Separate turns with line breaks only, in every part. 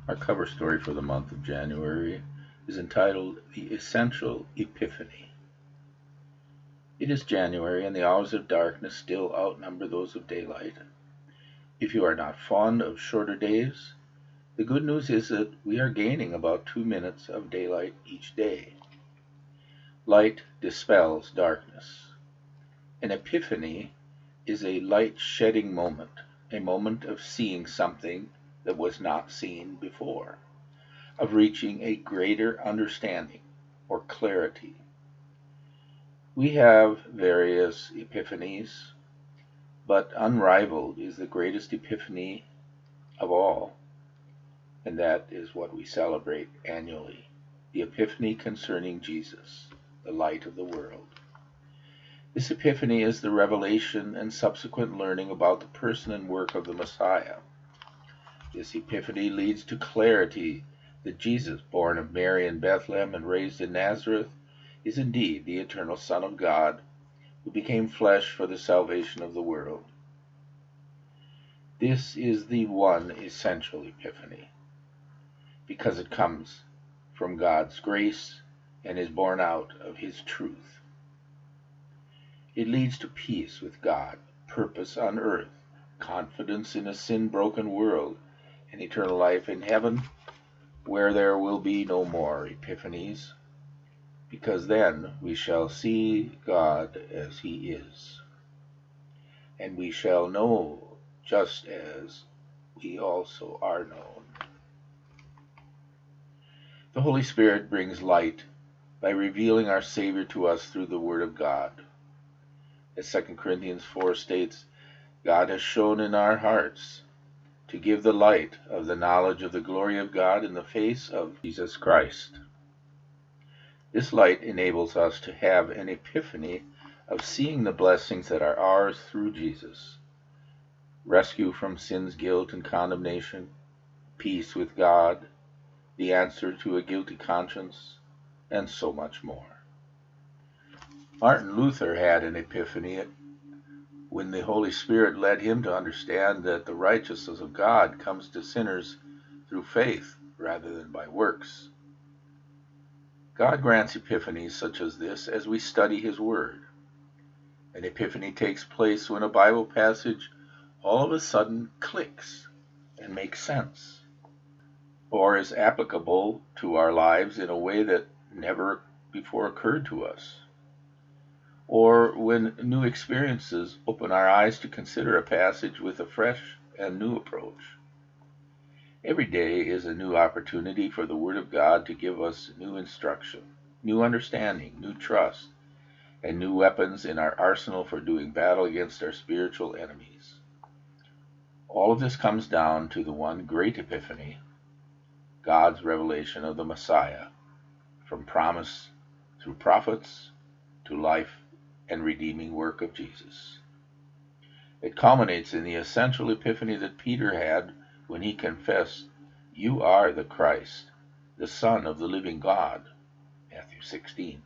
Our cover story for the month of January is entitled The Essential Epiphany. It is January, and the hours of darkness still outnumber those of daylight. If you are not fond of shorter days, the good news is that we are gaining about 2 minutes of daylight each day. Light dispels darkness. An epiphany is a light-shedding moment, a moment of seeing something that was not seen before, of reaching a greater understanding or clarity. We have various epiphanies, but unrivaled is the greatest epiphany of all, and that is what we celebrate annually, the Epiphany concerning Jesus, the light of the world. This epiphany is the revelation and subsequent learning about the person and work of the Messiah. This epiphany leads to clarity that Jesus, born of Mary in Bethlehem and raised in Nazareth, is indeed the eternal Son of God, who became flesh for the salvation of the world. This is the one essential epiphany, because it comes from God's grace and is born out of His truth. It leads to peace with God, purpose on earth, confidence in a sin-broken world, and eternal life in heaven, where there will be no more epiphanies, because then we shall see God as He is, and we shall know just as we also are known. The Holy Spirit brings light by revealing our Savior to us through the Word of God. As 2 Corinthians 4 states, God has shone in our hearts to give the light of the knowledge of the glory of God in the face of Jesus Christ. This light enables us to have an epiphany of seeing the blessings that are ours through Jesus: rescue from sin's guilt and condemnation, peace with God, the answer to a guilty conscience, and so much more. Martin Luther had an epiphany when the Holy Spirit led him to understand that the righteousness of God comes to sinners through faith rather than by works. God grants epiphanies such as this as we study His Word. An epiphany takes place when a Bible passage all of a sudden clicks and makes sense, or is applicable to our lives in a way that never before occurred to us, or when new experiences open our eyes to consider a passage with a fresh and new approach. Every day is a new opportunity for the Word of God to give us new instruction, new understanding, new trust, and new weapons in our arsenal for doing battle against our spiritual enemies. All of this comes down to the one great epiphany, God's revelation of the Messiah, from promise through prophets to life and redeeming work of Jesus. It culminates in the essential epiphany that Peter had when he confessed, "You are the Christ, the Son of the living God," Matthew 16.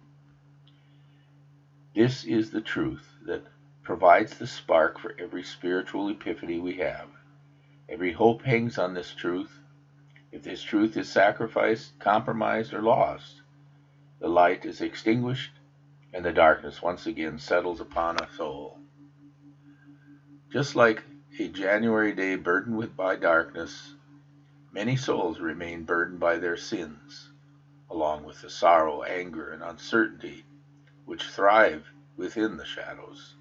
This is the truth that provides the spark for every spiritual epiphany we have. Every hope hangs on this truth. If this truth is sacrificed, compromised, or lost, the light is extinguished and the darkness once again settles upon a soul. Just like a January day burdened by darkness, many souls remain burdened by their sins, along with the sorrow, anger, and uncertainty which thrive within the shadows.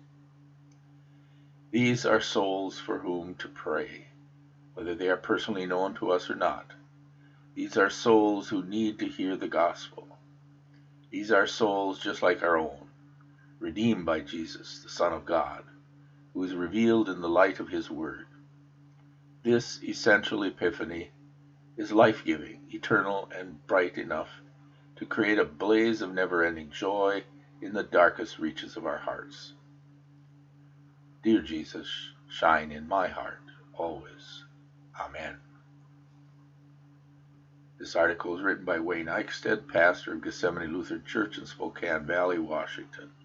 These are souls for whom to pray, whether they are personally known to us or not. These are souls who need to hear the gospel. These are souls just like our own, redeemed by Jesus, the Son of God, who is revealed in the light of His Word. This essential epiphany is life-giving, eternal, and bright enough to create a blaze of never-ending joy in the darkest reaches of our hearts. Dear Jesus, shine in my heart always. Amen. This article is written by Wayne Eichstedt, pastor of Gethsemane Lutheran Church in Spokane Valley, Washington.